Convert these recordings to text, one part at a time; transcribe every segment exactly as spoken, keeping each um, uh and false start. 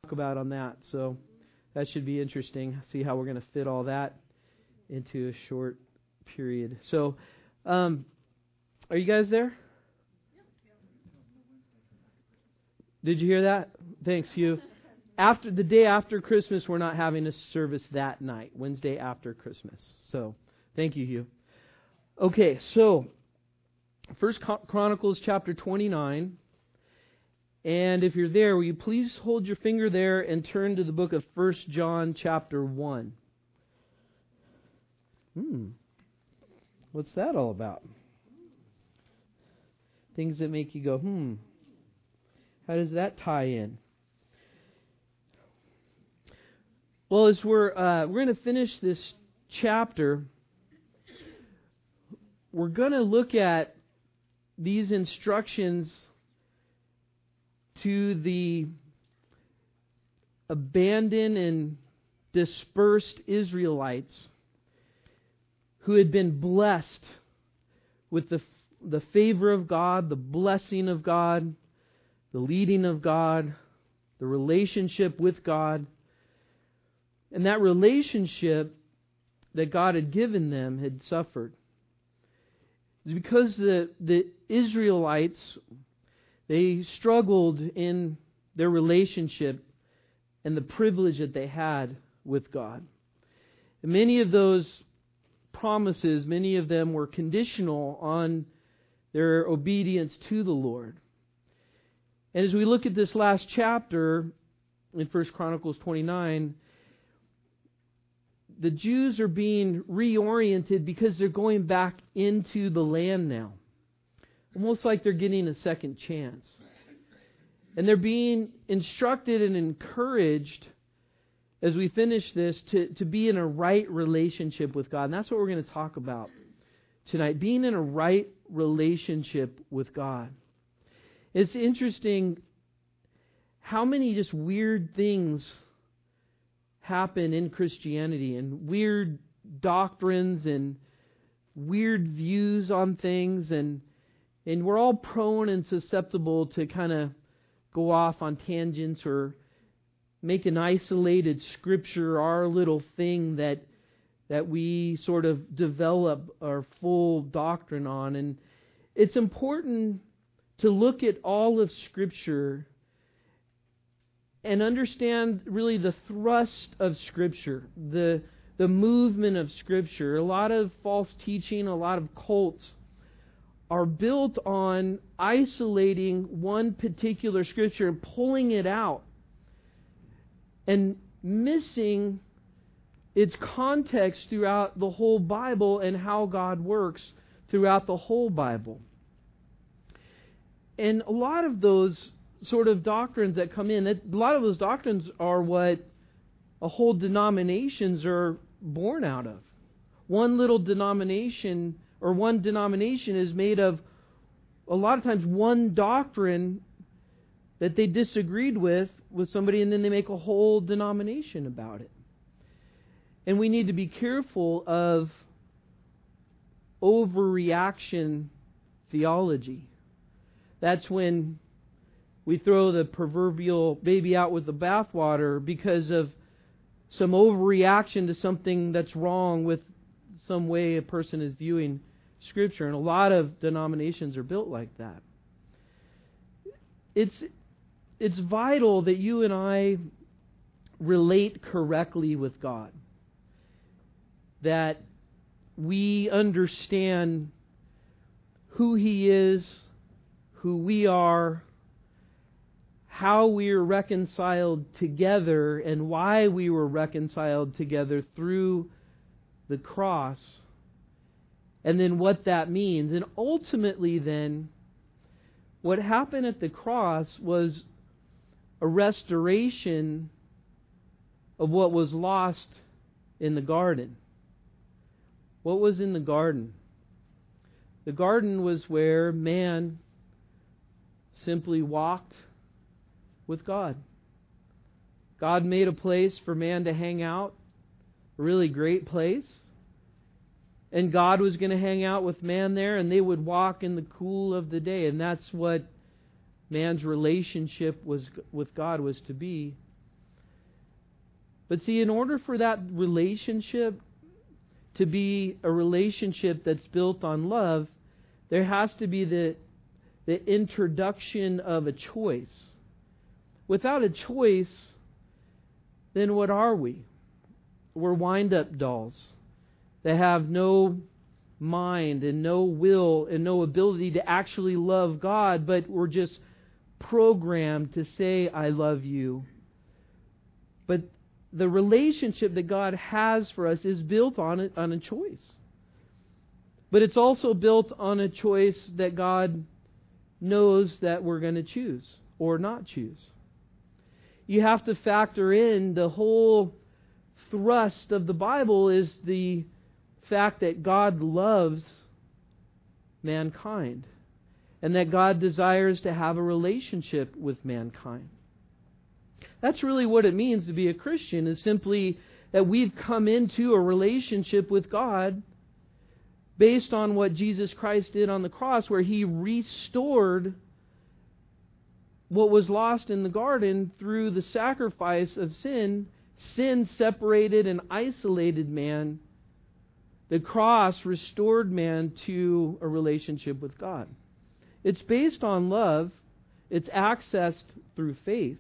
about on that. So that should be interesting. See how we're going to fit all that into a short period. So, um, are you guys there? Did you hear that? Thanks, Hugh. After the day after Christmas, we're not having a service that night. Wednesday after Christmas. So, thank you, Hugh. Okay, so First Chronicles chapter twenty-nine. And if you're there, will you please hold your finger there and turn to the book of First John chapter one. Hmm. What's that all about? Things that make you go, hmm. How does that tie in? Well, as we're uh, we're going to finish this chapter, we're going to look at these instructions to the abandoned and dispersed Israelites who had been blessed with the the favor of God, the blessing of God, the leading of God, the relationship with God. And that relationship that God had given them had suffered. It's because the, the Israelites, they struggled in their relationship and the privilege that they had with God. And many of those promises, many of them were conditional on their obedience to the Lord. And as we look at this last chapter in First Chronicles twenty-nine, the Jews are being reoriented because they're going back into the land now. Almost like they're getting a second chance. And they're being instructed and encouraged as we finish this to, to be in a right relationship with God. And that's what we're going to talk about tonight. Being in a right relationship with God. It's interesting how many just weird things happen in Christianity, and weird doctrines and weird views on things, and and we're all prone and susceptible to kind of go off on tangents or make an isolated scripture our little thing that that we sort of develop our full doctrine on. And it's important to look at all of Scripture and understand really the thrust of Scripture, the the movement of Scripture. A lot of false teaching, a lot of cults are built on isolating one particular Scripture and pulling it out and missing its context throughout the whole Bible and how God works throughout the whole Bible. And a lot of those sort of doctrines that come in, a lot of those doctrines are what a whole denominations are born out of. One little denomination or one denomination is made of a lot of times one doctrine that they disagreed with with somebody, and then they make a whole denomination about it. And we need to be careful of overreaction theology. That's when we throw the proverbial baby out with the bathwater because of some overreaction to something that's wrong with some way a person is viewing Scripture. And a lot of denominations are built like that. It's it's vital that you and I relate correctly with God. That we understand who He is, who we are, how we are reconciled together, and why we were reconciled together through the cross, and then what that means. And ultimately then, what happened at the cross was a restoration of what was lost in the garden. What was in the garden? The garden was where man simply walked with God. God made a place for man to hang out, a really great place. And God was going to hang out with man there, and they would walk in the cool of the day. And that's what man's relationship was with God was to be. But see, in order for that relationship to be a relationship that's built on love, there has to be the, the introduction of a choice. Without a choice, then what are we? We're wind-up dolls that have no mind and no will and no ability to actually love God, but we're just programmed to say, I love you. But the relationship that God has for us is built on a, on a choice. But it's also built on a choice that God knows that we're going to choose or not choose. You have to factor in the whole thrust of the Bible is the fact that God loves mankind and that God desires to have a relationship with mankind. That's really what it means to be a Christian, is simply that we've come into a relationship with God based on what Jesus Christ did on the cross, where He restored what was lost in the garden through the sacrifice of sin. Sin separated and isolated man. The cross restored man to a relationship with God. It's based on love. It's accessed through faith.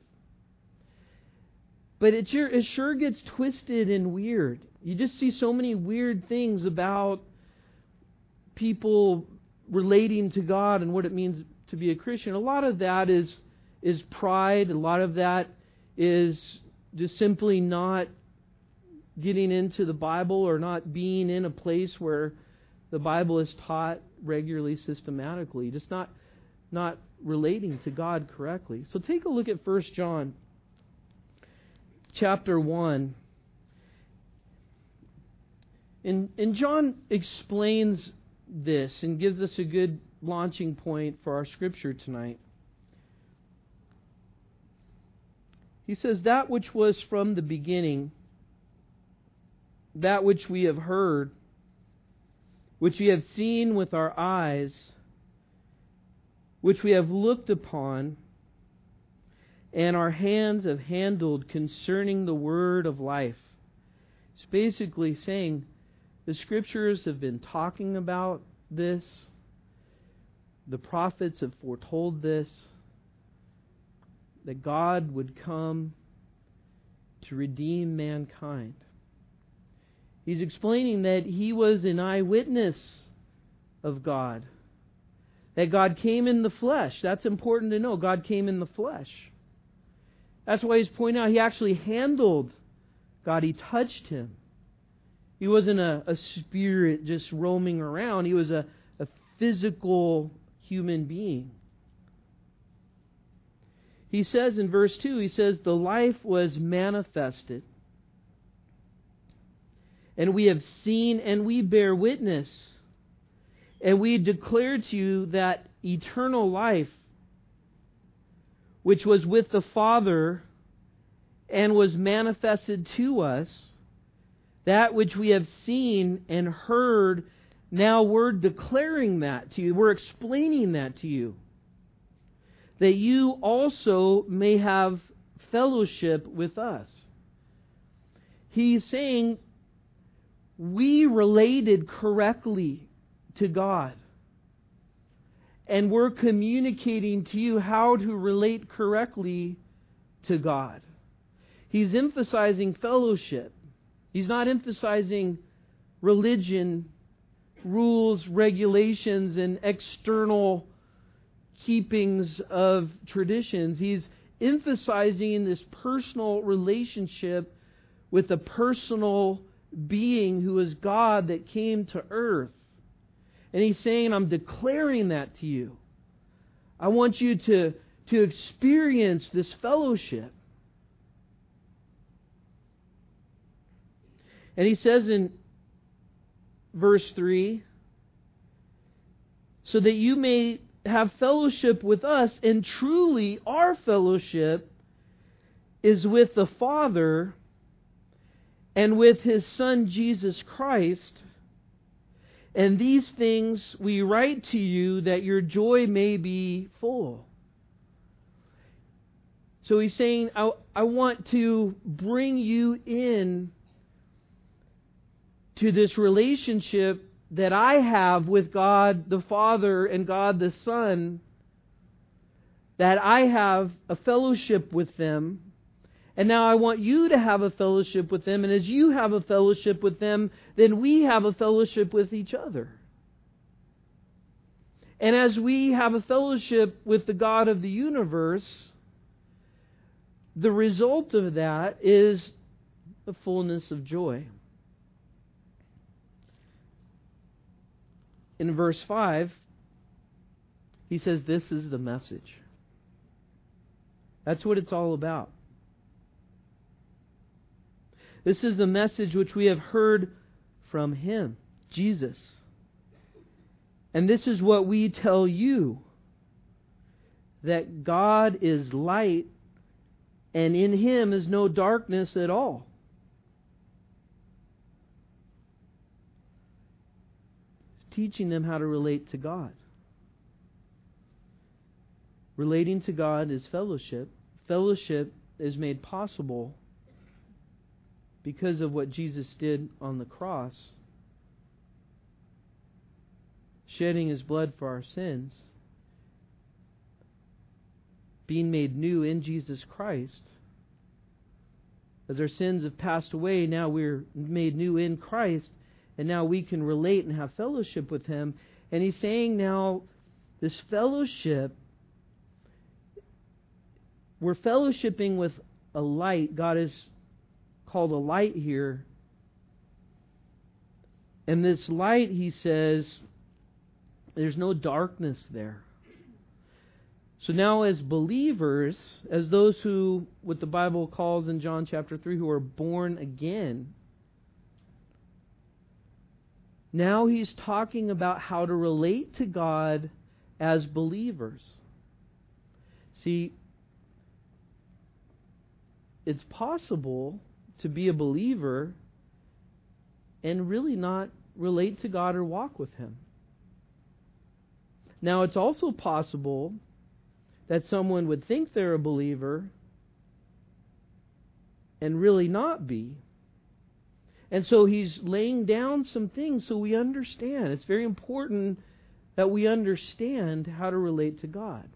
But it sure, it sure gets twisted and weird. You just see so many weird things about people relating to God and what it means to be a Christian. A lot of that is is pride. A lot of that is just simply not getting into the Bible or not being in a place where the Bible is taught regularly, systematically. Just not not relating to God correctly. So take a look at First John chapter one. And, and John explains this and gives us a good launching point for our scripture tonight. He says, that which was from the beginning, that which we have heard, which we have seen with our eyes, which we have looked upon, and our hands have handled concerning the word of life. It's basically saying the Scriptures have been talking about this. The prophets have foretold this, that God would come to redeem mankind. He's explaining that He was an eyewitness of God. That God came in the flesh. That's important to know. God came in the flesh. That's why He's pointing out He actually handled God. He touched Him. He wasn't a, a spirit just roaming around. He was a, a physical human being. He says in verse two, He says, the life was manifested. And we have seen and we bear witness. And we declare to you that eternal life, which was with the Father and was manifested to us, that which we have seen and heard, now we're declaring that to you. We're explaining that to you. That you also may have fellowship with us. He's saying we related correctly to God. And we're communicating to you how to relate correctly to God. He's emphasizing fellowship. He's not emphasizing religion, rules, regulations, and external keepings of traditions. He's emphasizing this personal relationship with a personal being who is God that came to earth. And He's saying, I'm declaring that to you. I want you to, to experience this fellowship. And He says in verse three, so that you may have fellowship with us, and truly our fellowship is with the Father and with His Son Jesus Christ. And these things we write to you that your joy may be full. So he's saying, I, I want to bring you in to this relationship that I have with God the Father and God the Son, that I have a fellowship with them. And now I want you to have a fellowship with them. And as you have a fellowship with them, then we have a fellowship with each other. And as we have a fellowship with the God of the universe, the result of that is the fullness of joy. In verse five, he says, this is the message. That's what it's all about. This is the message which we have heard from Him, Jesus. And this is what we tell you, that God is light, and in Him is no darkness at all. It's teaching them how to relate to God. Relating to God is fellowship. Fellowship is made possible because of what Jesus did on the cross, shedding His blood for our sins, being made new in Jesus Christ. As our sins have passed away, now we're made new in Christ, and now we can relate and have fellowship with Him. And He's saying now, this fellowship, we're fellowshipping with a light. God is called a light here. And this light, He says, there's no darkness there. So now as believers, as those who, what the Bible calls in John chapter three, who are born again, now He's talking about how to relate to God as believers. See, it's possible to be a believer and really not relate to God or walk with Him. Now, it's also possible that someone would think they're a believer and really not be. And so He's laying down some things so we understand. It's very important that we understand how to relate to God.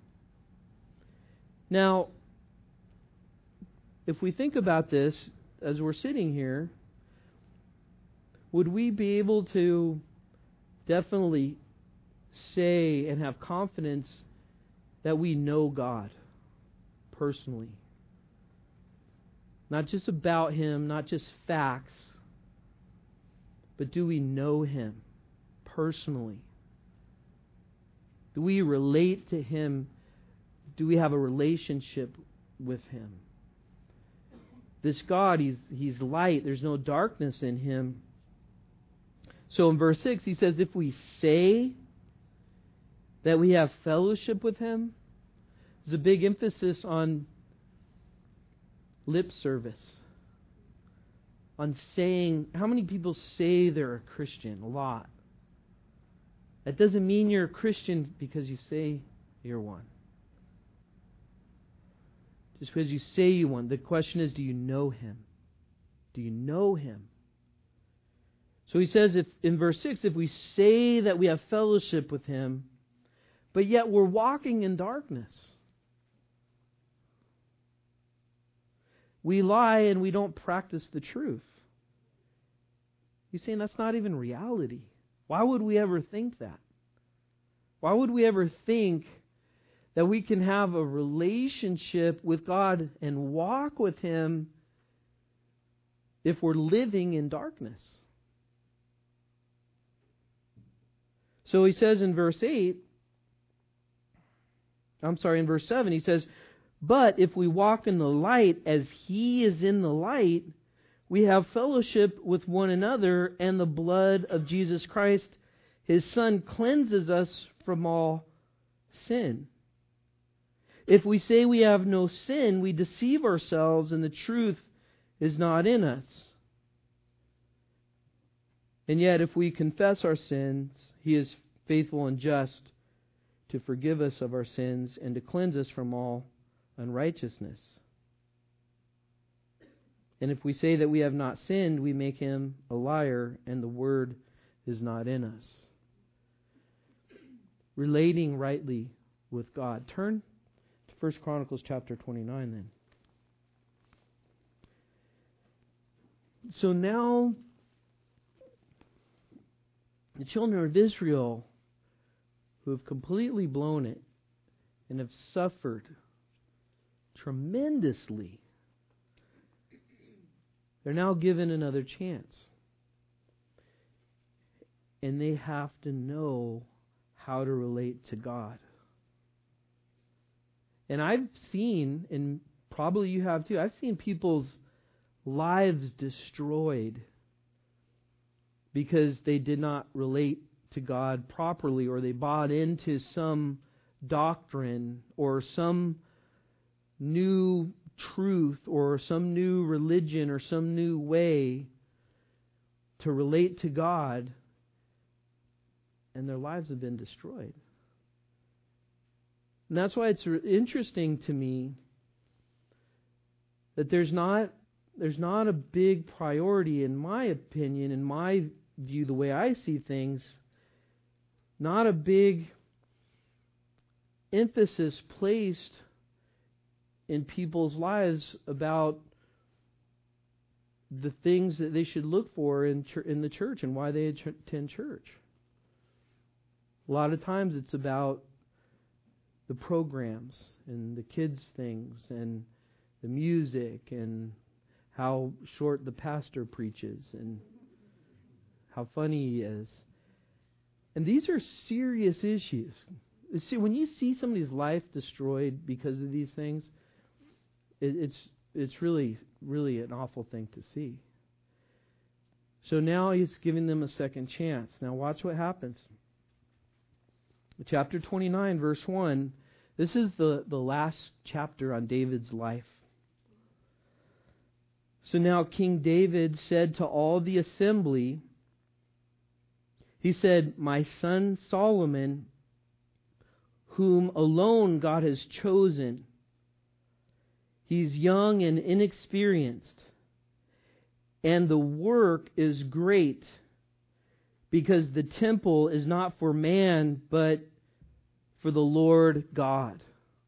Now, if we think about this as we're sitting here, would we be able to definitely say and have confidence that we know God personally? Not just about Him, not just facts, but do we know Him personally? Do we relate to Him? Do we have a relationship with Him? This God, He's, He's light. There's no darkness in Him. So in verse six, He says, if we say that we have fellowship with Him, there's a big emphasis on lip service. On saying, how many people say they're a Christian? A lot. That doesn't mean you're a Christian because you say you're one. Just because you say you one. The question is, do you know Him? Do you know Him? So he says if in verse six, if we say that we have fellowship with Him, but yet we're walking in darkness, we lie and we don't practice the truth. He's saying that's not even reality. Why would we ever think that? Why would we ever think that we can have a relationship with God and walk with Him if we're living in darkness? So he says in verse eight, I'm sorry, in verse seven, he says, but if we walk in the light as He is in the light, we have fellowship with one another, and the blood of Jesus Christ, His Son, cleanses us from all sin. If we say we have no sin, we deceive ourselves, and the truth is not in us. And yet, if we confess our sins, He is faithful and just to forgive us of our sins and to cleanse us from all unrighteousness. And if we say that we have not sinned, we make him a liar, and the word is not in us. Relating rightly with God. Turn to First Chronicles chapter twenty-nine then. So now the children of Israel, who have completely blown it and have suffered tremendously, they're now given another chance. And they have to know how to relate to God. And I've seen, and probably you have too, I've seen people's lives destroyed because they did not relate to God properly, or they bought into some doctrine or some new truth or some new religion or some new way to relate to God, and their lives have been destroyed. And that's why it's interesting to me that there's not there's not a big priority, in my opinion, in my view, the way I see things, not a big emphasis placed in people's lives about the things that they should look for in ch- in the church and why they attend church. A lot of times it's about the programs and the kids' things and the music and how short the pastor preaches and how funny he is. And these are serious issues. See, when you see somebody's life destroyed because of these things, it, it's it's really, really an awful thing to see. So now he's giving them a second chance. Now watch what happens. Chapter twenty-nine, verse one. This is the, the last chapter on David's life. So now King David said to all the assembly, he said, "My son Solomon, whom alone God has chosen, he's young and inexperienced, and the work is great, because the temple is not for man, but for the Lord God."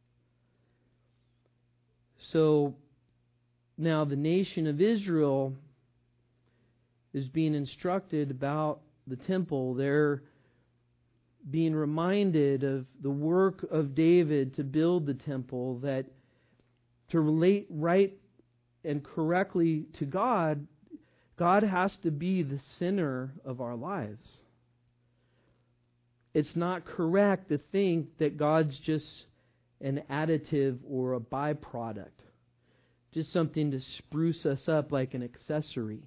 So now the nation of Israel is being instructed about the temple. They're being reminded of the work of David to build the temple, that to relate right and correctly to God, God has to be the center of our lives. It's not correct to think that God's just an additive or a byproduct, just something to spruce us up like an accessory.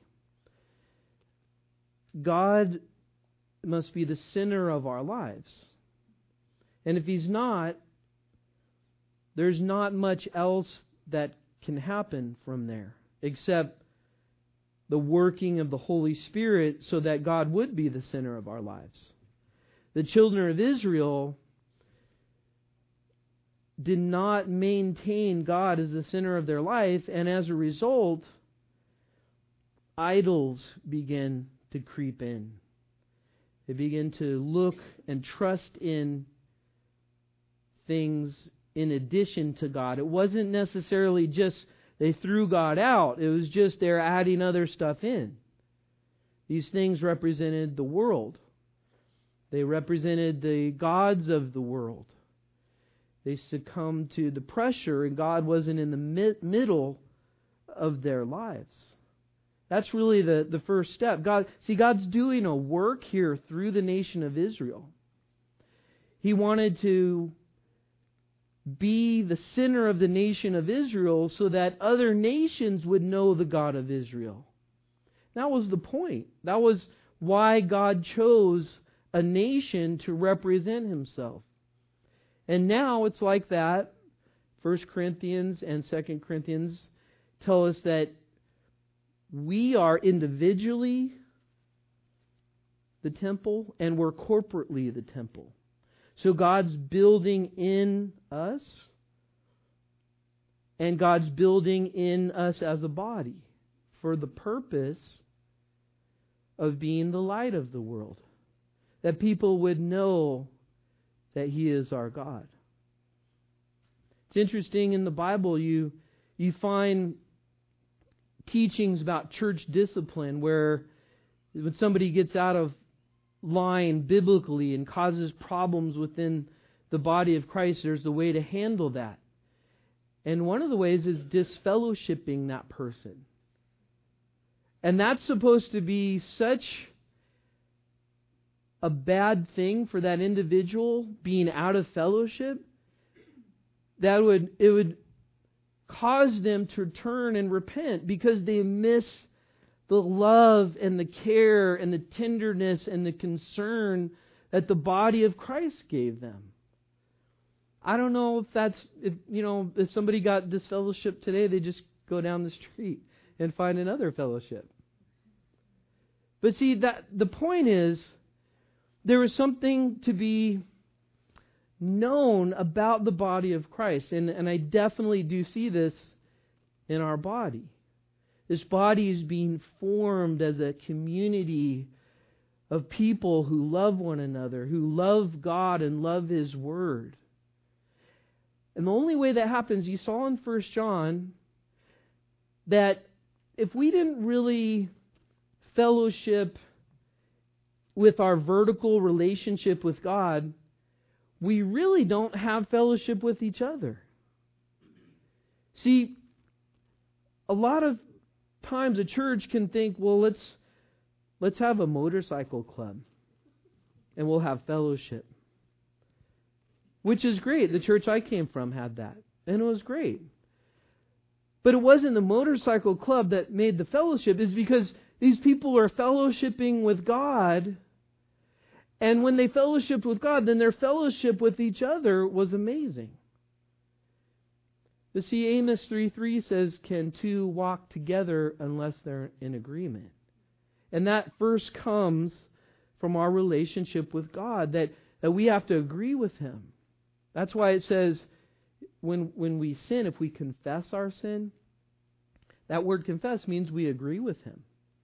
God must be the center of our lives. And if He's not, there's not much else that can happen from there except the working of the Holy Spirit so that God would be the center of our lives. The children of Israel did not maintain God as the center of their life, and as a result, idols began to creep in. They began to look and trust in things in addition to God. It wasn't necessarily just they threw God out. It was just they're adding other stuff in. These things represented the world. They represented the gods of the world. They succumbed to the pressure, and God wasn't in the mid- middle of their lives. That's really the, the first step. God, see, God's doing a work here through the nation of Israel. He wanted to be the center of the nation of Israel so that other nations would know the God of Israel. That was the point. That was why God chose a nation to represent Himself. And now it's like that. First Corinthians and Second Corinthians tell us that we are individually the temple and we're corporately the temple. So God's building in us and God's building in us as a body. for the purpose of being the light of the world. That people would know that He is our God. It's interesting, in the Bible you you find teachings about church discipline where when somebody gets out of line biblically and causes problems within the body of Christ, there's a way to handle that. And one of the ways is disfellowshipping that person. And that's supposed to be such a bad thing for that individual, being out of fellowship, that would it would cause them to turn and repent because they miss the love and the care and the tenderness and the concern that the body of Christ gave them. I don't know if that's, if you know, if somebody got disfellowship today, they just go down the street and find another fellowship. But see, that the point is, there is something to be known about the body of Christ. And, and I definitely do see this in our body. This body is being formed as a community of people who love one another, who love God and love His Word. And the only way that happens, you saw in First John, that if we didn't really fellowship with our vertical relationship with God, we really don't have fellowship with each other. See, a lot of times a church can think, well, let's let's have a motorcycle club and we'll have fellowship. Which is great. The church I came from had that. And it was great. But it wasn't the motorcycle club that made the fellowship. It's because these people are fellowshipping with God. And when they fellowshipped with God, then their fellowship with each other was amazing. You see, Amos three three says, can two walk together unless they're in agreement? And that first comes from our relationship with God, that, that we have to agree with Him. That's why it says, when, when we sin, if we confess our sin, that word confess means we agree with Him.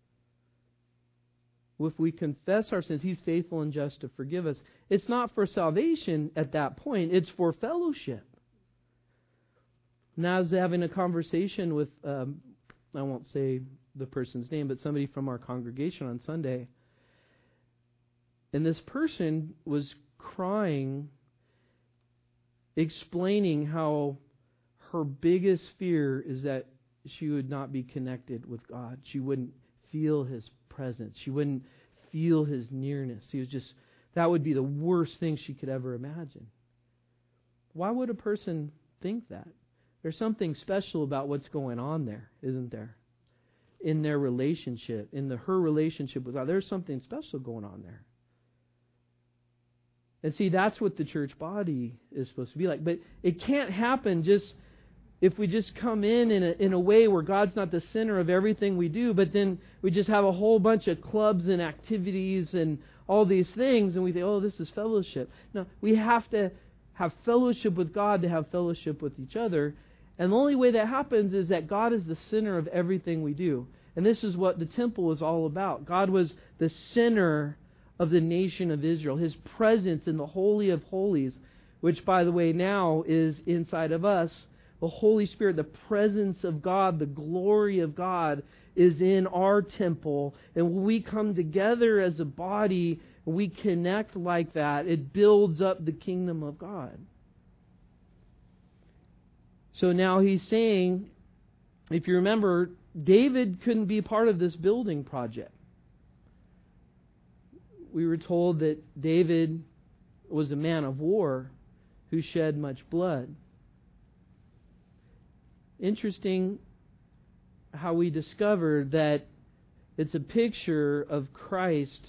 If we confess our sins, He's faithful and just to forgive us. It's not for salvation at that point. It's for fellowship. Now I was having a conversation with, um, I won't say the person's name, but somebody from our congregation on Sunday. And this person was crying, explaining how her biggest fear is that she would not be connected with God. She wouldn't feel His presence. She wouldn't feel His nearness. He was just, that would be the worst thing she could ever imagine. Why would a person think that? There's something special about what's going on there, isn't there? In their relationship, in the her relationship with God, there's something special going on there. And see, that's what the church body is supposed to be like. But it can't happen just if we just come in in a, in a way where God's not the center of everything we do, but then we just have a whole bunch of clubs and activities and all these things, and we think, oh, this is fellowship. No, we have to have fellowship with God to have fellowship with each other. And the only way that happens is that God is the center of everything we do. And this is what the temple was all about. God was the center of the nation of Israel. His presence in the Holy of Holies, which, by the way, now is inside of us. The Holy Spirit, the presence of God, the glory of God is in our temple. And when we come together as a body, we connect like that, it builds up the kingdom of God. So now he's saying, if you remember, David couldn't be part of this building project. We were told that David was a man of war who shed much blood. Interesting how we discovered that it's a picture of Christ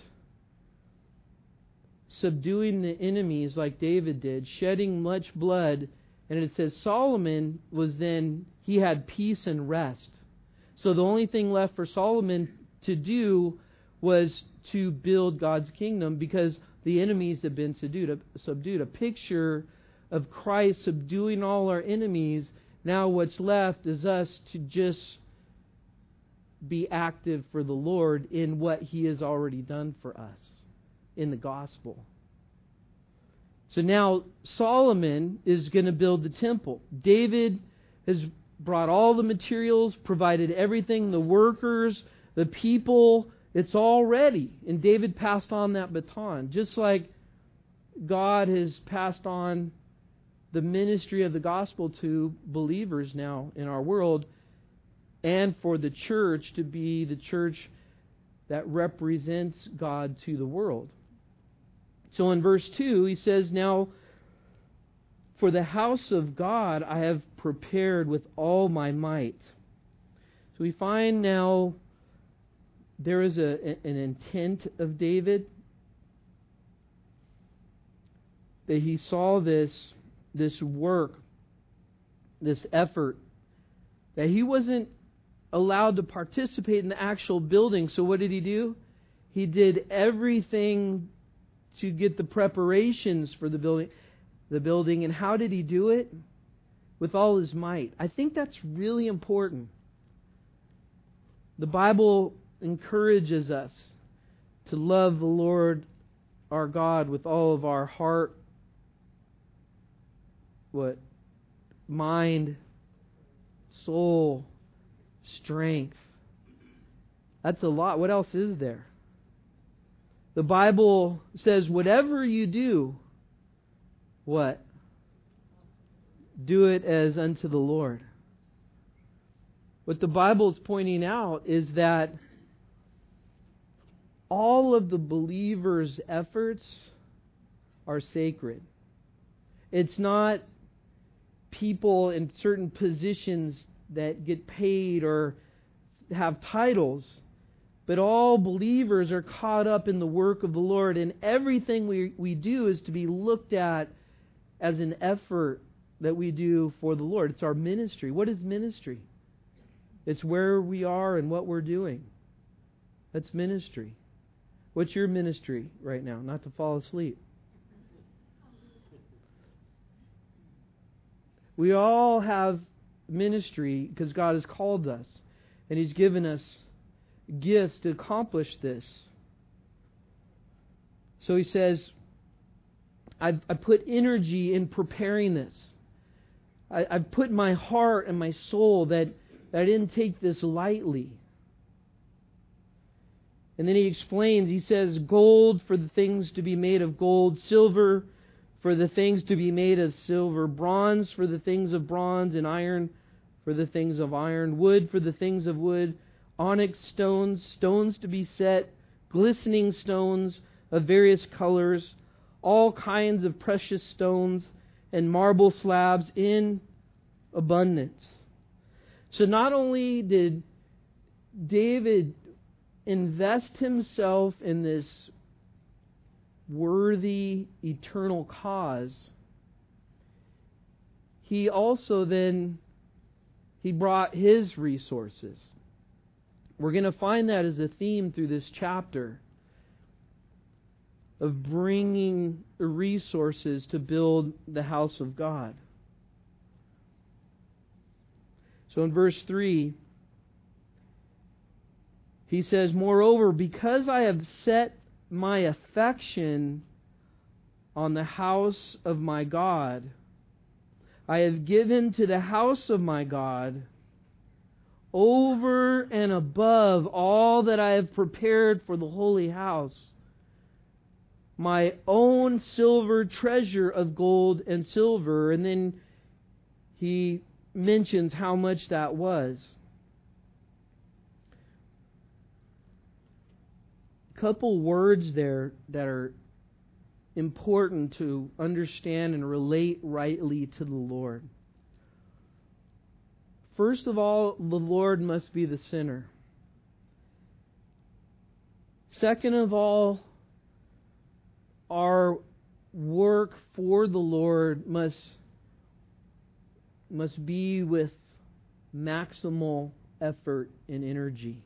subduing the enemies like David did, shedding much blood. And it says Solomon was then, he had peace and rest. So the only thing left for Solomon to do was to build God's kingdom because the enemies had been subdued. subdued. A picture of Christ subduing all our enemies. Now what's left is us to just be active for the Lord in what He has already done for us in the gospel. So now Solomon is going to build the temple. David has brought all the materials, provided everything, the workers, the people. It's all ready. And David passed on that baton. Just like God has passed on the ministry of the gospel to believers now in our world, and for the church to be the church that represents God to the world. So in verse two, he says, "Now, for the house of God I have prepared with all my might." So we find now there is a, an intent of David, that he saw this, this work, this effort, that he wasn't allowed to participate in the actual building. So what did he do? He did everything to get the preparations for the building. The building. And how did he do it? With all his might. I think that's really important. The Bible encourages us to love the Lord our God with all of our heart, what? Mind, soul, strength. That's a lot. What else is there? The Bible says, whatever you do, what? Do it as unto the Lord. What the Bible is pointing out is that all of the believers' efforts are sacred. It's not people in certain positions that get paid or have titles, but all believers are caught up in the work of the Lord, and everything we, we do is to be looked at as an effort that we do for the Lord. It's our ministry. What is ministry? It's where we are and what we're doing. That's ministry. What's your ministry right now? Not to fall asleep. We all have ministry because God has called us, and He's given us gifts to accomplish this. So He says, I've, I put energy in preparing this. I, I've put my heart and my soul that, that I didn't take this lightly. And then he explains, he says, gold for the things to be made of gold, silver for the things to be made of silver, bronze for the things of bronze, and iron for the things of iron, wood for the things of wood, onyx stones, stones to be set, glistening stones of various colors, all kinds of precious stones, and marble slabs in abundance. So not only did David invest himself in this worthy, eternal cause, he also then he brought his resources. We're going to find that as a theme through this chapter of bringing resources to build the house of God. So in verse three, he says, moreover, because I have set my affection on the house of my God, I have given to the house of my God over and above all that I have prepared for the holy house, my own silver treasure of gold and silver. And then he mentions how much that was. A couple words there that are important to understand and relate rightly to the Lord. First of all, the Lord must be the center. Second of all, our work for the Lord must, must be with maximal effort and energy.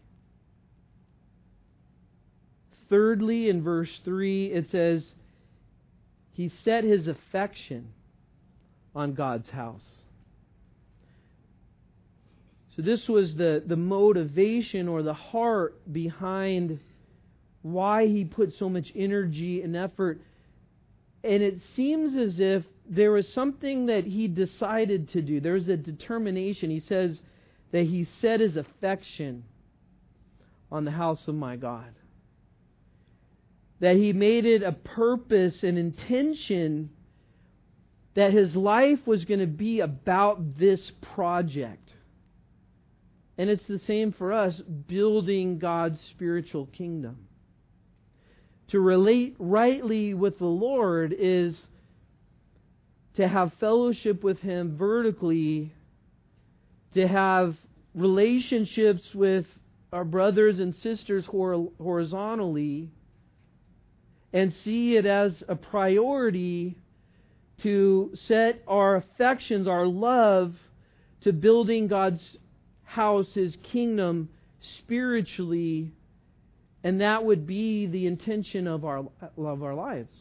Thirdly, in verse three, it says, he set his affection on God's house. So this was the, the motivation or the heart behind why he put so much energy and effort. And it seems as if there was something that he decided to do. There was a determination. He says that he set his affection on the house of my God. That he made it a purpose and intention that his life was going to be about this project. And it's the same for us, building God's spiritual kingdom. To relate rightly with the Lord is to have fellowship with Him vertically, to have relationships with our brothers and sisters horizontally, and see it as a priority to set our affections, our love, to building God's house, His kingdom, spiritually, and that would be the intention of our of our lives.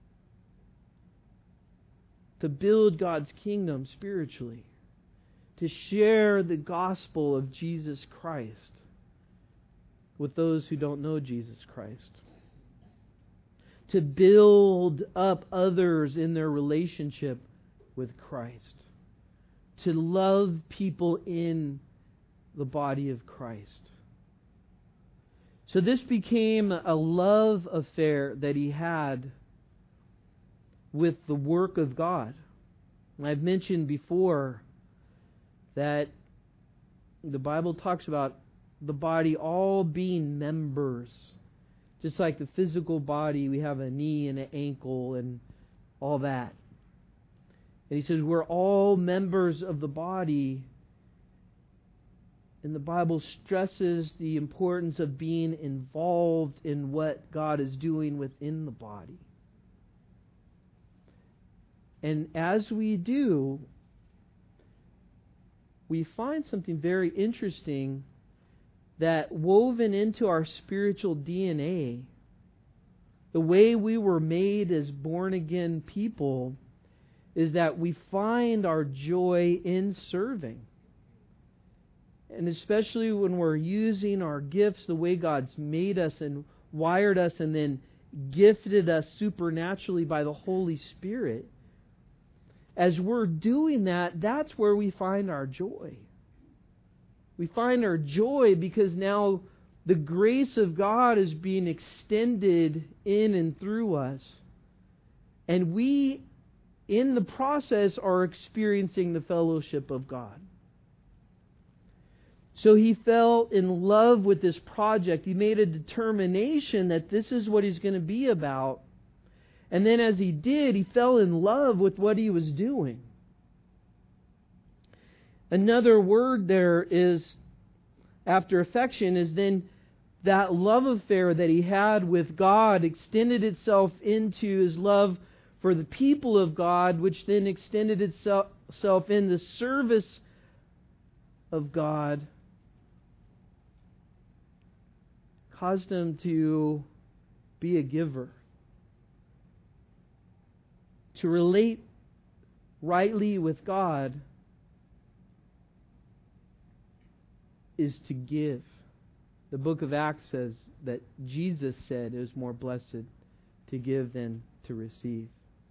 To build God's kingdom spiritually. To share the gospel of Jesus Christ with those who don't know Jesus Christ. To build up others in their relationship with Christ. To love people in the body of Christ. So this became a love affair that he had with the work of God. I've mentioned before that the Bible talks about the body all being members. Just like the physical body, we have a knee and an ankle and all that. And he says we're all members of the body. And the Bible stresses the importance of being involved in what God is doing within the body. And as we do, we find something very interesting that woven into our spiritual D N A, the way we were made as born-again people, is that we find our joy in serving. And especially when we're using our gifts the way God's made us and wired us and then gifted us supernaturally by the Holy Spirit, as we're doing that, that's where we find our joy. We find our joy because now the grace of God is being extended in and through us. And we, in the process, are experiencing the fellowship of God. So he fell in love with this project. He made a determination that this is what he's going to be about. And then as he did, he fell in love with what he was doing. Another word there is, after affection, is then that love affair that he had with God extended itself into his love for the people of God, which then extended itself in the service of God, caused him to be a giver. To relate rightly with God is to give. The book of Acts says that Jesus said it was more blessed to give than to receive.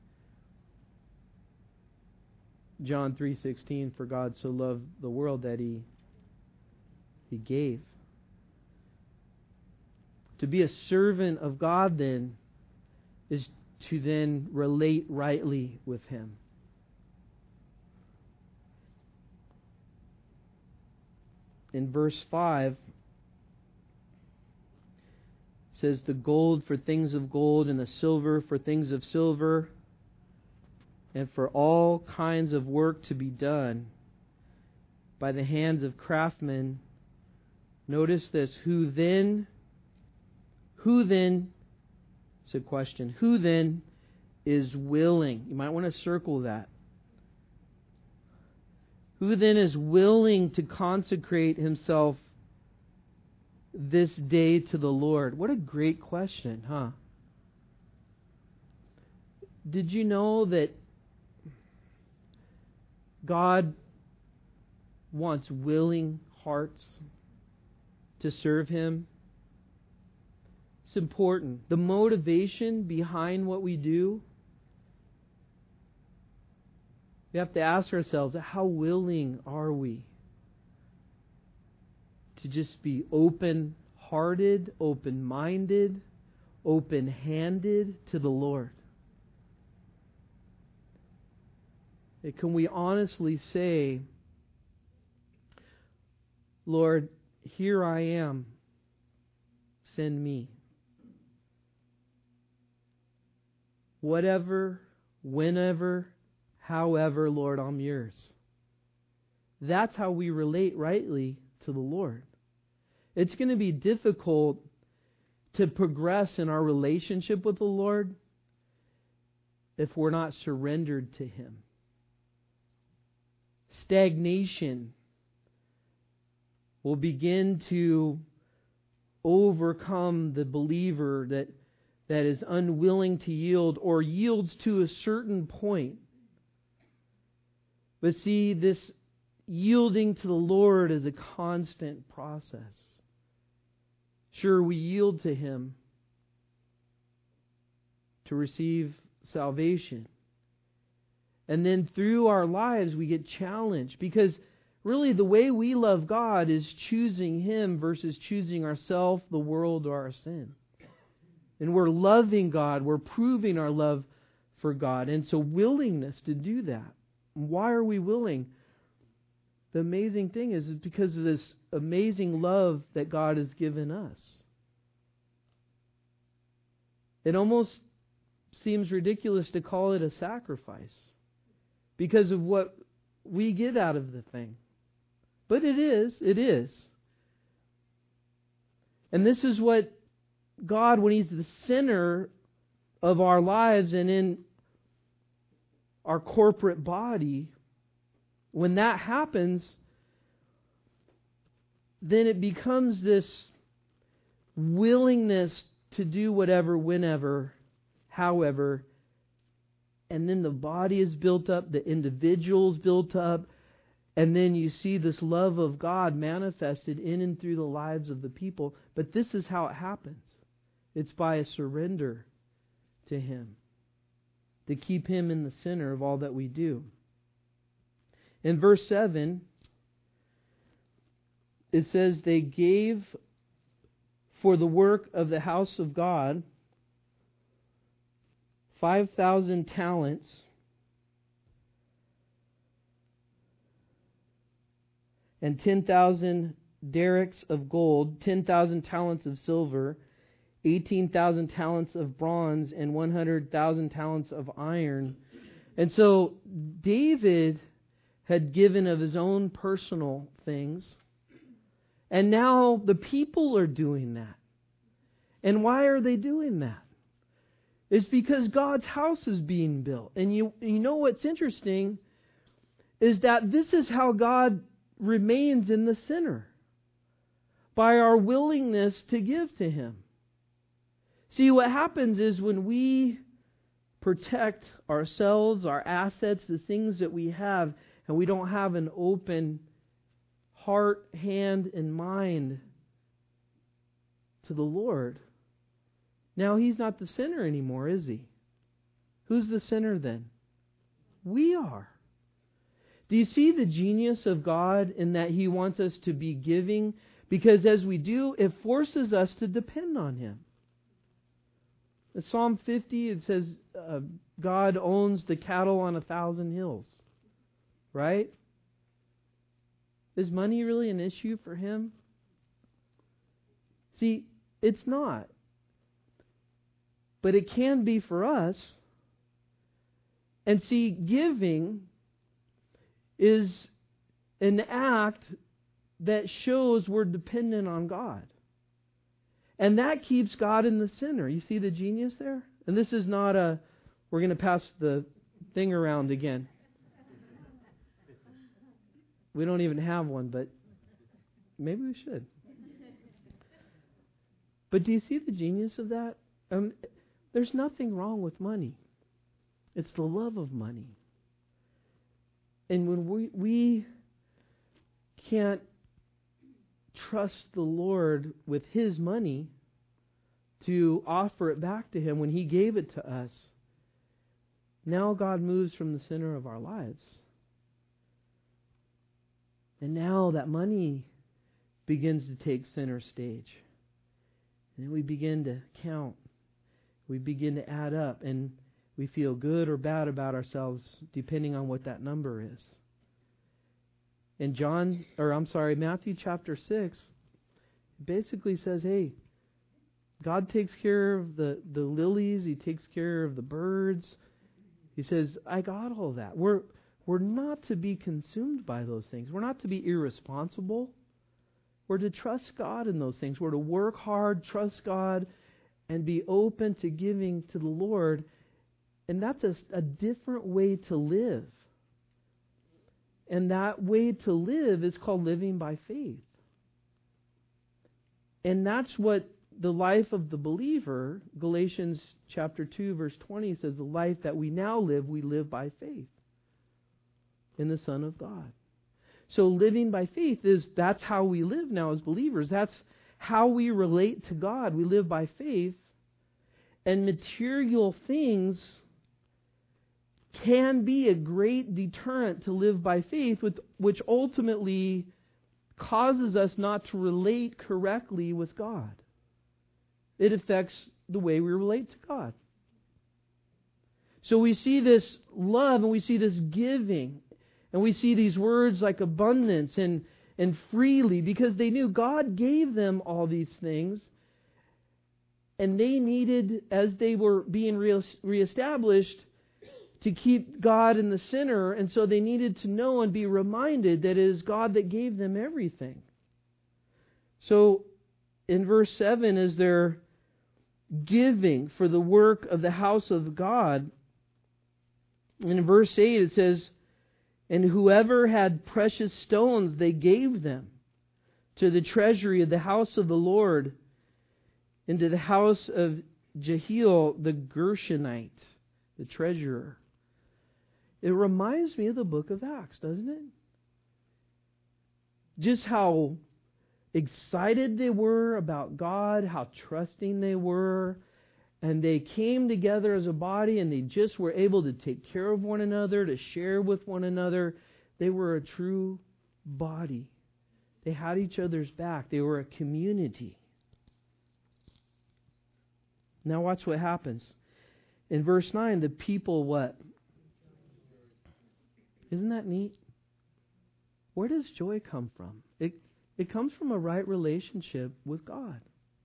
John three sixteen, for God so loved the world that He He gave. To be a servant of God then is to then relate rightly with Him. In verse five, it says, the gold for things of gold, and the silver for things of silver, and for all kinds of work to be done by the hands of craftsmen. Notice this, who then, who then, it's a question, who then is willing? You might want to circle that. Who then is willing to consecrate himself this day to the Lord? What a great question, huh? Did you know that God wants willing hearts to serve Him. It's important. The motivation behind what we do, we have to ask ourselves, how willing are we to just be open-hearted, open-minded, open-handed to the Lord? Can we honestly say, Lord, here I am, send me. Whatever, whenever, however, Lord, I'm yours. That's how we relate rightly to the Lord. It's going to be difficult to progress in our relationship with the Lord if we're not surrendered to Him. Stagnation will begin to overcome the believer that, that is unwilling to yield or yields to a certain point. But see, this yielding to the Lord is a constant process. Sure, we yield to Him to receive salvation. And then through our lives we get challenged, because really the way we love God is choosing Him versus choosing ourselves, the world, or our sin. And we're loving God, we're proving our love for God. And so willingness to do that. Why are we willing? The amazing thing is, is because of this amazing love that God has given us. It almost seems ridiculous to call it a sacrifice because of what we get out of the thing. But it is, it is. And this is what God, when He's the center of our lives and in our corporate body, when that happens, then it becomes this willingness to do whatever, whenever, however, and then the body is built up, the individual is built up, and then you see this love of God manifested in and through the lives of the people. But this is how it happens. It's by a surrender to Him, to keep Him in the center of all that we do. In verse seven, it says, they gave for the work of the house of God five thousand talents and ten thousand derricks of gold, ten thousand talents of silver, eighteen thousand talents of bronze, and one hundred thousand talents of iron. And so David had given of his own personal things, and now the people are doing that. And why are they doing that? It's because God's house is being built. And you, you know what's interesting is that this is how God remains in the center, by our willingness to give to Him. See, what happens is when we protect ourselves, our assets, the things that we have, and we don't have an open heart, hand, and mind to the Lord, now He's not the center anymore, is He? Who's the center then? We are. Do you see the genius of God in that He wants us to be giving? Because as we do, it forces us to depend on Him. In Psalm fifty, it says, uh, God owns the cattle on a thousand hills. Right? Is money really an issue for Him? See, it's not. But it can be for us. And see, giving is an act that shows we're dependent on God. And that keeps God in the center. You see the genius there? And this is not a, we're going to pass the thing around again. We don't even have one, but maybe we should. But do you see the genius of that? Um, there's nothing wrong with money. It's the love of money. And when we, we can't trust the Lord with His money to offer it back to Him when He gave it to us, now God moves from the center of our lives. And now that money begins to take center stage. And we begin to count. We begin to add up. And we feel good or bad about ourselves depending on what that number is. In John, or I'm sorry, Matthew chapter six, it basically says, hey, God takes care of the, the lilies. He takes care of the birds. He says, I got all that. We're, we're not to be consumed by those things. We're not to be irresponsible. We're to trust God in those things. We're to work hard, trust God, and be open to giving to the Lord. And that's a, a different way to live. And that way to live is called living by faith. And that's what the life of the believer, Galatians chapter two, verse twenty says, the life that we now live, we live by faith in the Son of God. So living by faith is, that's how we live now as believers. That's how we relate to God. We live by faith. And material things can be a great deterrent to live by faith, with, which ultimately causes us not to relate correctly with God. It affects the way we relate to God. So we see this love and we see this giving. And we see these words like abundance and, and freely, because they knew God gave them all these things. And they needed, as they were being re- reestablished, to keep God in the center. And so they needed to know and be reminded that it is God that gave them everything. So in verse seven, as they're giving for the work of the house of God, in verse eight it says, and whoever had precious stones they gave them to the treasury of the house of the Lord, and to the house of Jehiel the Gershonite, the treasurer. It reminds me of the book of Acts, doesn't it? Just how excited they were about God, how trusting they were. And they came together as a body and they just were able to take care of one another, to share with one another. They were a true body. They had each other's back. They were a community. Now watch what happens. In verse nine, the people what? Isn't that neat? Where does joy come from? It, it comes from a right relationship with God.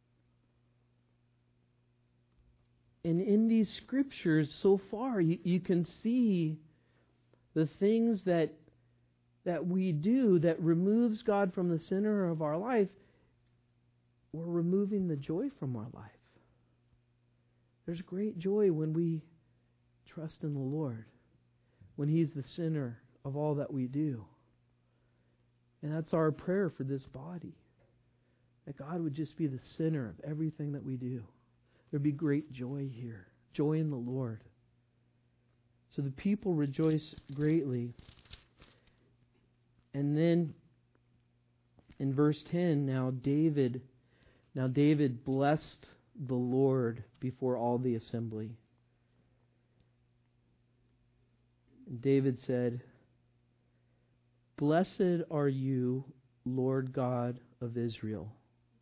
And in these scriptures so far, you, you can see the things that that we do that removes God from the center of our life. We're removing the joy from our life. There's great joy when we trust in the Lord, when He's the center of all that we do. And that's our prayer for this body, that God would just be the center of everything that we do. There'd be great joy here. Joy in the Lord. So the people rejoice greatly. And then in verse ten, now David, now David blessed the Lord before all the assembly. And David said, blessed are you, Lord God of Israel,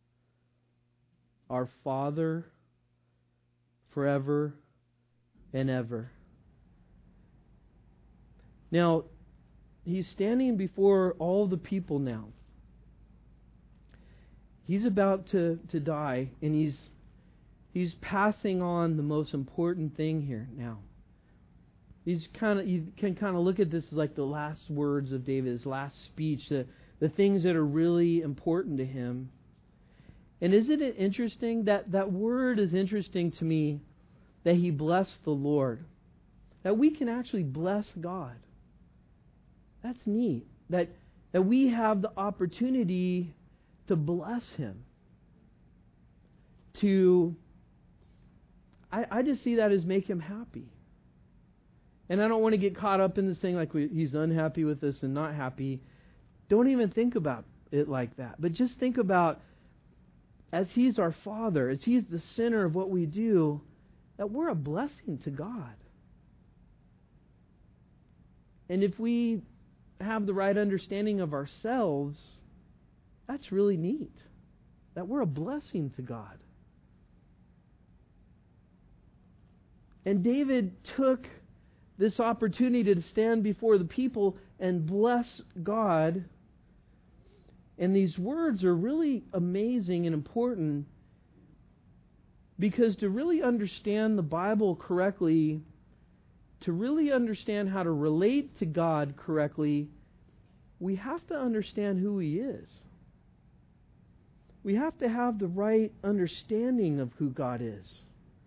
our Father, forever and ever. Now, he's standing before all the people now. He's about to, to die, and he's he's passing on the most important thing here now. He's kind of you can kind of look at this as like the last words of David, his last speech, the, the things that are really important to him. And isn't it interesting that that word is interesting to me, that he blessed the Lord, that we can actually bless God. That's neat. That that we have the opportunity to bless Him. To I, I just see that as make Him happy. And I don't want to get caught up in this thing like we, He's unhappy with us and not happy. Don't even think about it like that. But just think about, as He's our Father, as He's the center of what we do, that we're a blessing to God. And if we have the right understanding of ourselves, that's really neat. That we're a blessing to God. And David took this opportunity to stand before the people and bless God. And these words are really amazing and important, because to really understand the Bible correctly, to really understand how to relate to God correctly, we have to understand who He is. We have to have the right understanding of who God is.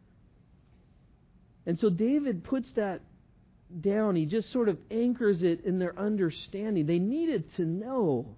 And so David puts that down. He just sort of anchors it in their understanding. They needed to know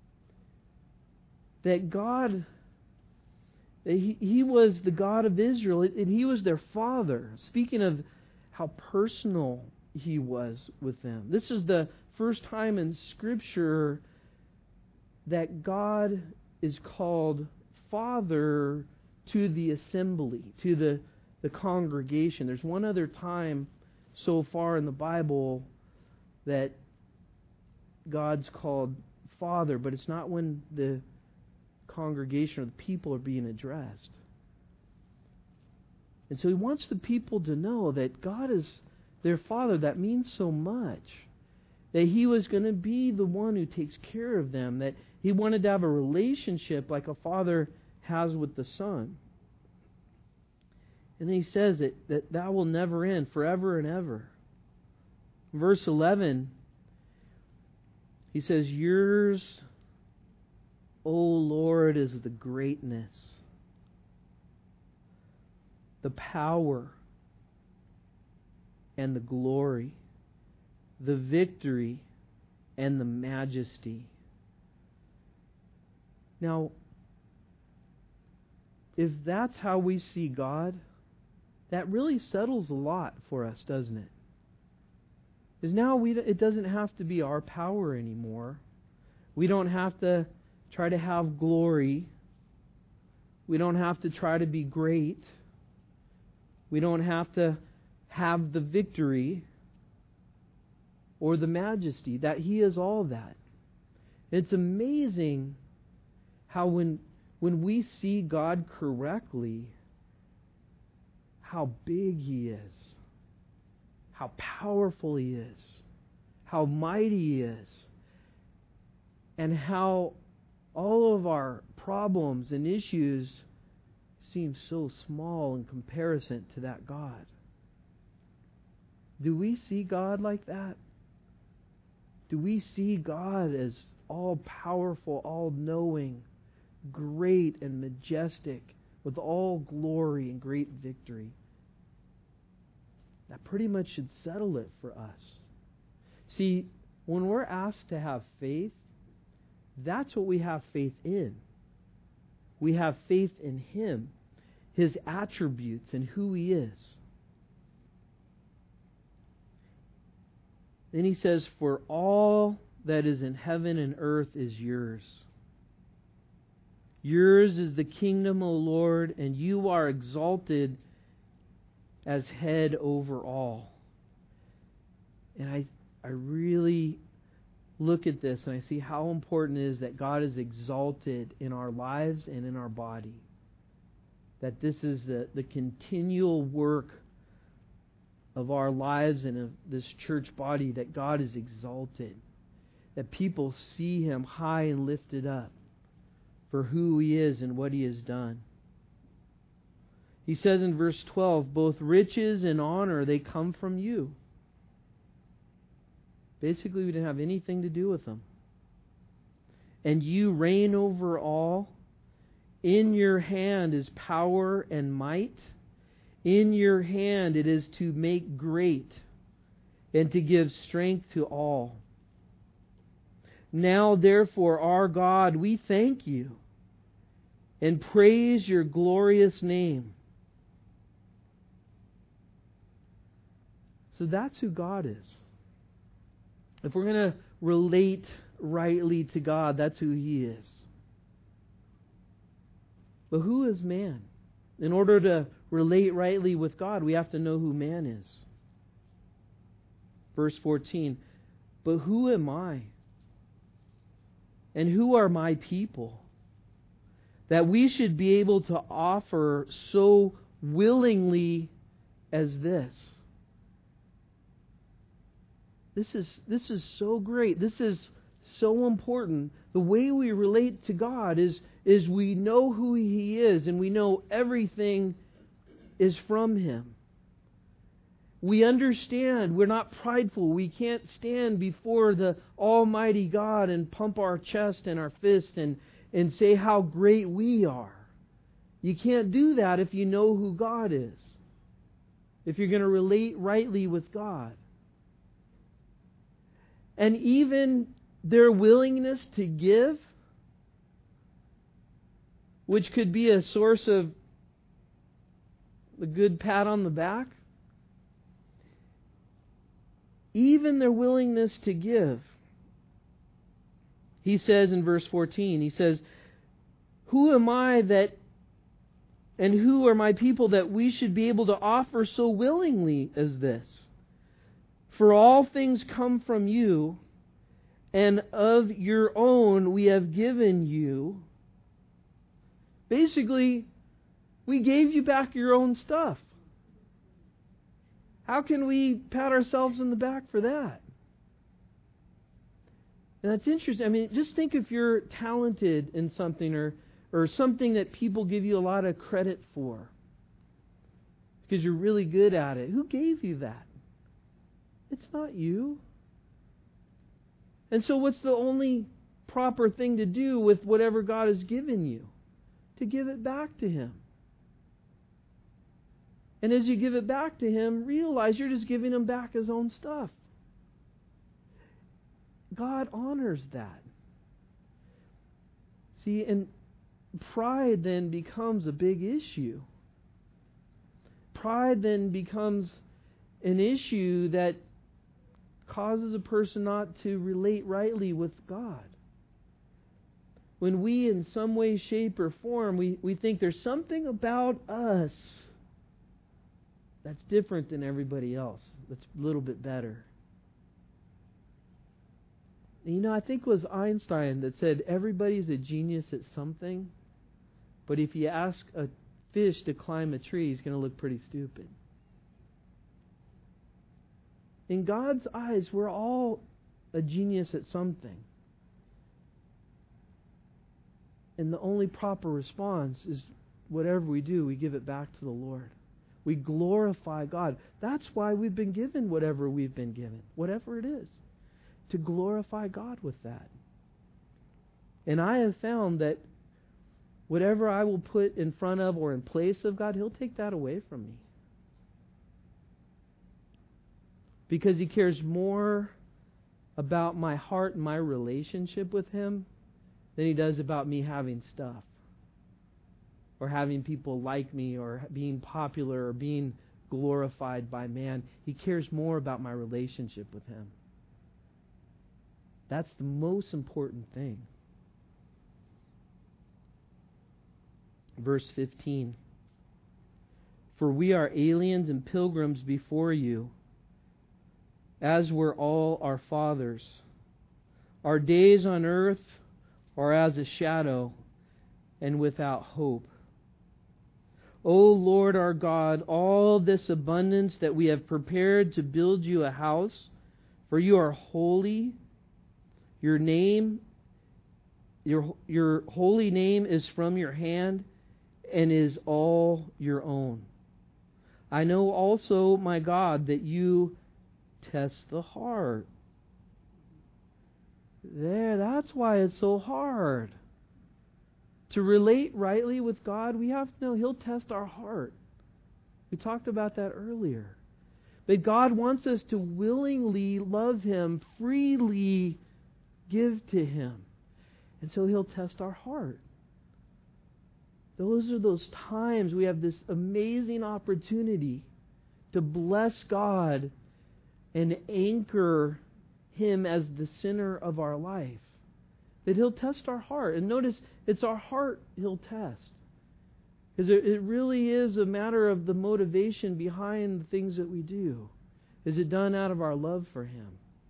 that God, that he, he was the God of Israel, and He was their Father. Speaking of how personal He was with them. This is the first time in Scripture that God is called Father to the assembly, to the, the congregation. There's one other time so far in the Bible that God's called Father, but it's not when the congregation or the people are being addressed. And so He wants the people to know that God is their Father. That means so much. That He was going to be the one who takes care of them. That He wanted to have a relationship like a father has with the son. And then He says it, that that will never end, forever and ever. Verse eleven, He says, "Yours, O Lord, is the greatness, the power, and the glory, the victory, and the majesty." Now, if that's how we see God, that really settles a lot for us, doesn't it? Because now we, it doesn't have to be our power anymore. We don't have to try to have glory. We don't have to try to be great. We don't have to have the victory or the majesty. That He is all that. It's amazing how when when we see God correctly, how big He is, how powerful He is, how mighty He is, and how all of our problems and issues seem so small in comparison to that God. Do we see God like that? Do we see God as all-powerful, all-knowing, great and majestic, with all glory and great victory? That pretty much should settle it for us. See, when we're asked to have faith, that's what we have faith in. We have faith in Him, His attributes, and who He is. Then He says, "For all that is in heaven and earth is yours. Yours is the kingdom, O Lord, and you are exalted as head over all." And I, I really look at this and I see how important it is that God is exalted in our lives and in our body. That this is the, the continual work of our lives and of this church body, that God is exalted. That people see Him high and lifted up for who He is and what He has done. He says in verse twelve, "Both riches and honor, they come from you." Basically, we didn't have anything to do with them. "And you reign over all. In your hand is power and might. In your hand it is to make great and to give strength to all. Now, therefore, our God, we thank You and praise Your glorious name." So that's who God is. If we're going to relate rightly to God. That's who He is. But who is man? In order to relate rightly with God, we have to know who man is. Verse fourteen, but who am I? And who are my people? That we should be able to offer so willingly as this. This is, this is so great. This is so important. The way we relate to God is, is we know who He is, and we know everything is from Him. We understand we're not prideful. We can't stand before the Almighty God and pump our chest and our fist and, and say how great we are. You can't do that if you know who God is. If you're going to relate rightly with God. And even their willingness to give, which could be a source of a good pat on the back, even their willingness to give. He says in verse fourteen, he says, who am I that, and who are my people that we should be able to offer so willingly as this? For all things come from you, and of your own we have given you. Basically, we gave you back your own stuff. How can we pat ourselves in the back for that? And that's interesting. I mean, just think if you're talented in something or, or something that people give you a lot of credit for because you're really good at it. Who gave you that? It's not you. And so what's the only proper thing to do with whatever God has given you? To give it back to Him. And as you give it back to Him, realize you're just giving Him back His own stuff. God honors that. See, and pride then becomes a big issue. Pride then becomes an issue that causes a person not to relate rightly with God. When we, in some way, shape, or form, we, we think there's something about us that's different than everybody else, that's a little bit better. You know, I think it was Einstein that said everybody's a genius at something, but if you ask a fish to climb a tree, he's going to look pretty stupid. In God's eyes, we're all a genius at something. And the only proper response is whatever we do, we give it back to the Lord. We glorify God. That's why we've been given whatever we've been given, whatever it is, to glorify God with that. And I have found that whatever I will put in front of or in place of God, He'll take that away from me. Because He cares more about my heart and my relationship with Him than He does about me having stuff. Or having people like me, or being popular, or being glorified by man. He cares more about my relationship with Him. That's the most important thing. Verse fifteen. For we are aliens and pilgrims before you, as were all our fathers. Our days on earth are as a shadow and without hope. O Lord our God, all this abundance that we have prepared to build you a house, for you are holy. Your name, your, your holy name is from your hand and is all your own. I know also, my God, that you test the heart. There, that's why it's so hard. To relate rightly with God, we have to know He'll test our heart. We talked about that earlier. But God wants us to willingly love Him, freely give to Him. And so He'll test our heart. Those are those times we have this amazing opportunity to bless God and anchor Him as the center of our life. that He'll test our heart. And notice, it's our heart He'll test. Because it, it really is a matter of the motivation behind the things that we do. Is it done out of our love for Him?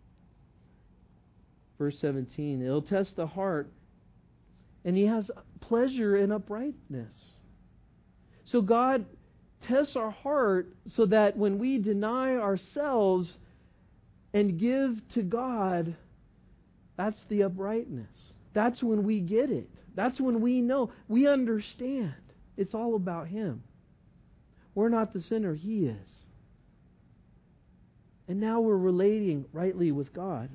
Verse seventeen, it'll test the heart, and He has pleasure in uprightness. So God tests our heart so that when we deny ourselves and give to God, that's the uprightness. That's when we get it. That's when we know. We understand. It's all about Him. We're not the sinner. He is. And now we're relating rightly with God.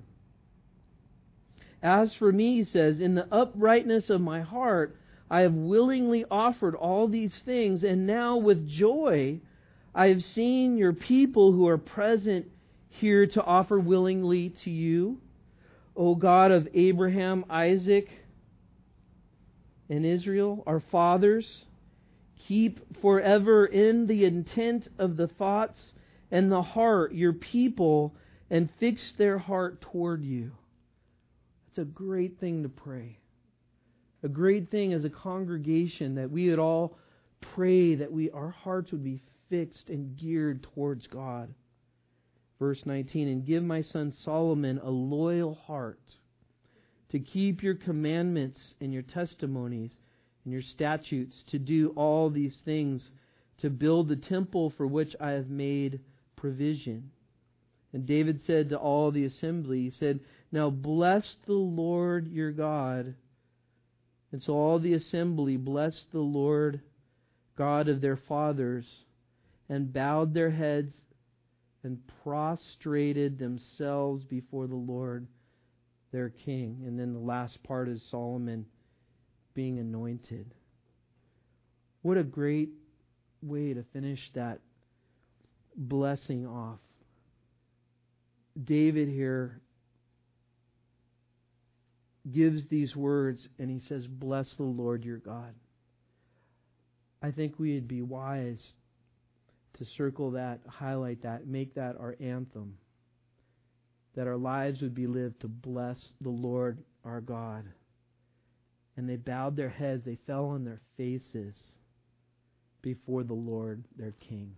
As for me, He says, in the uprightness of my heart, I have willingly offered all these things, and now with joy I have seen your people who are present here to offer willingly to you. O God of Abraham, Isaac, and Israel, our fathers, keep forever in the intent of the thoughts and the heart your people, and fix their heart toward you. It's a great thing to pray. A great thing as a congregation that we would all pray that we our hearts would be fixed and geared towards God. Verse nineteen, and give my son Solomon a loyal heart to keep your commandments and your testimonies and your statutes, to do all these things, to build the temple for which I have made provision. And David said to all the assembly, he said, now bless the Lord your God. And so all the assembly blessed the Lord God of their fathers, and bowed their heads and prostrated themselves before the Lord their King. And then the last part is Solomon being anointed. What a great way to finish that blessing off. David here gives these words and he says, bless the Lord your God. I think we'd be wise to circle that, highlight that, make that our anthem. That our lives would be lived to bless the Lord our God. And they bowed their heads, they fell on their faces before the Lord their King.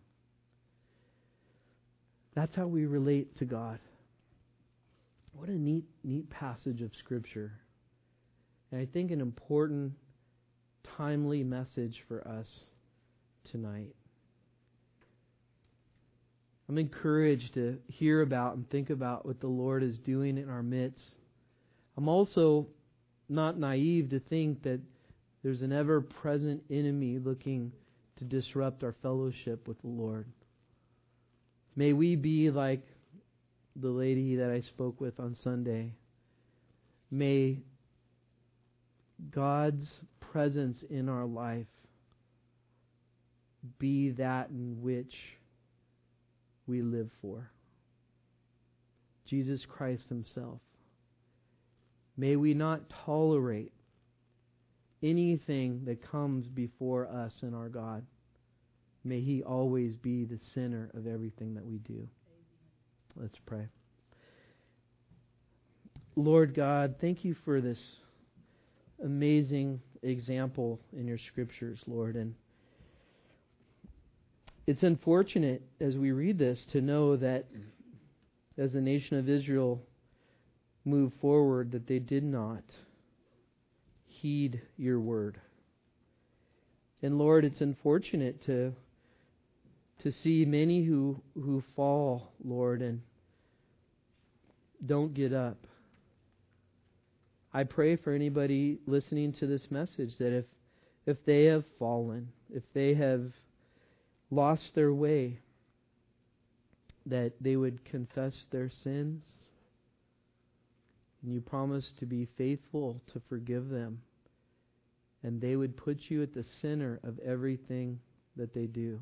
That's how we relate to God. What a neat, neat passage of Scripture. And I think an important, timely message for us tonight. I'm encouraged to hear about and think about what the Lord is doing in our midst. I'm also not naive to think that there's an ever-present enemy looking to disrupt our fellowship with the Lord. May we be like the lady that I spoke with on Sunday. May God's presence in our life be that in which we live for. Jesus Christ Himself. May we not tolerate anything that comes before us and our God. May He always be the center of everything that we do. Let's pray. Lord God, thank You for this amazing example in Your Scriptures, Lord. And it's unfortunate as we read this to know that as the nation of Israel moved forward, that they did not heed Your word. And Lord, it's unfortunate to to see many who, who fall, Lord, and don't get up. I pray for anybody listening to this message that if if they have fallen, if they have lost their way, that they would confess their sins. And You promise to be faithful to forgive them. And they would put You at the center of everything that they do.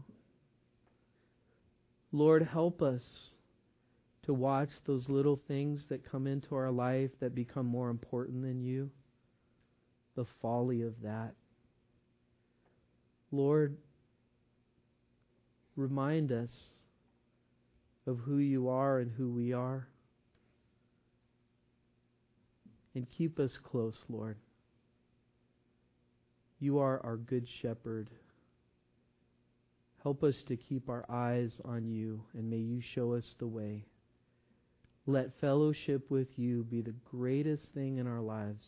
Lord, help us to watch those little things that come into our life that become more important than You. The folly of that. Lord, remind us of who You are and who we are. and keep us close, Lord. You are our good shepherd. Help us to keep our eyes on you, and may you show us the way. Let fellowship with you be the greatest thing in our lives.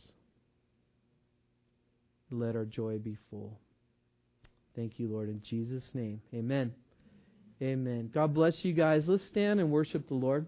Let our joy be full. Thank you, Lord, in Jesus' name. Amen. Amen. God bless you guys. Let's stand and worship the Lord.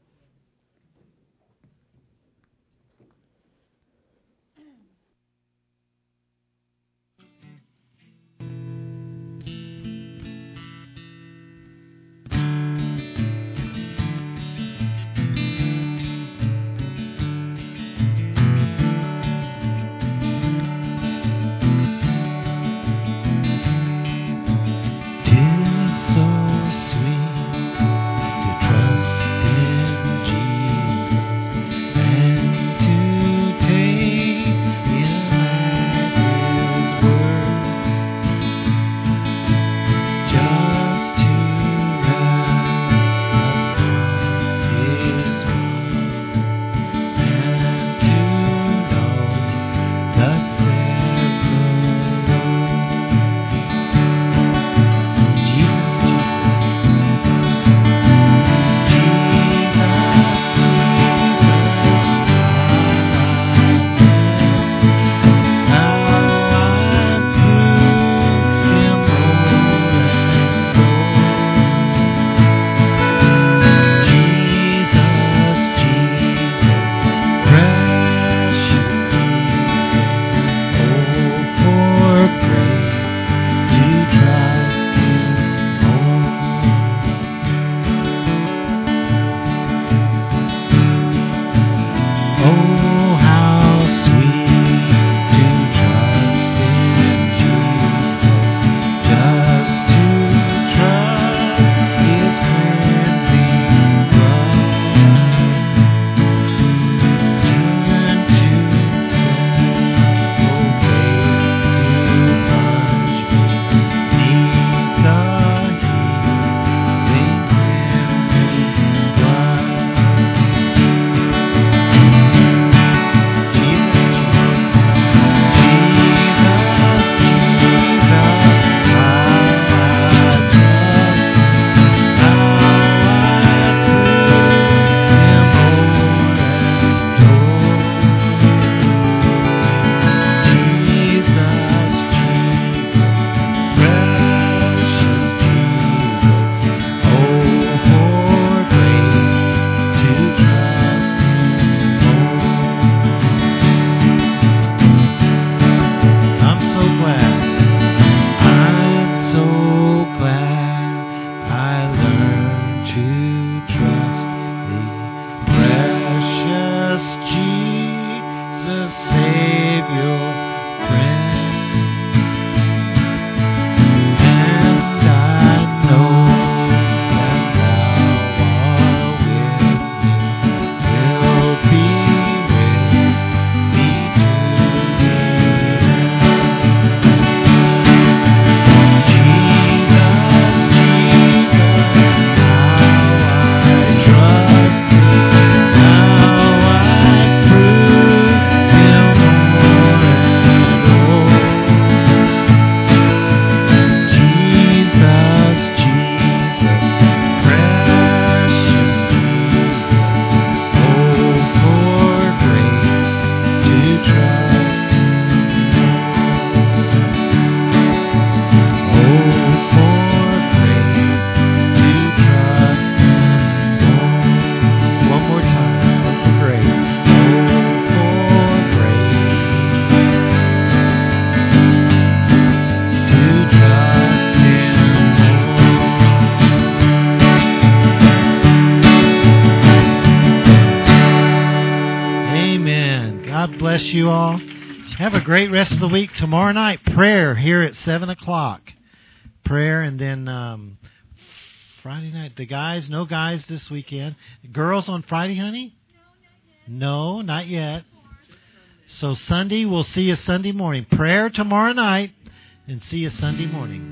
Bless you all. Have a great rest of the week. Tomorrow night, prayer here at seven o'clock. Prayer, and then um, Friday night, the guys, no guys this weekend. Girls on Friday, honey? No, not yet. So Sunday, we'll see you Sunday morning. Prayer tomorrow night, and see you Sunday morning.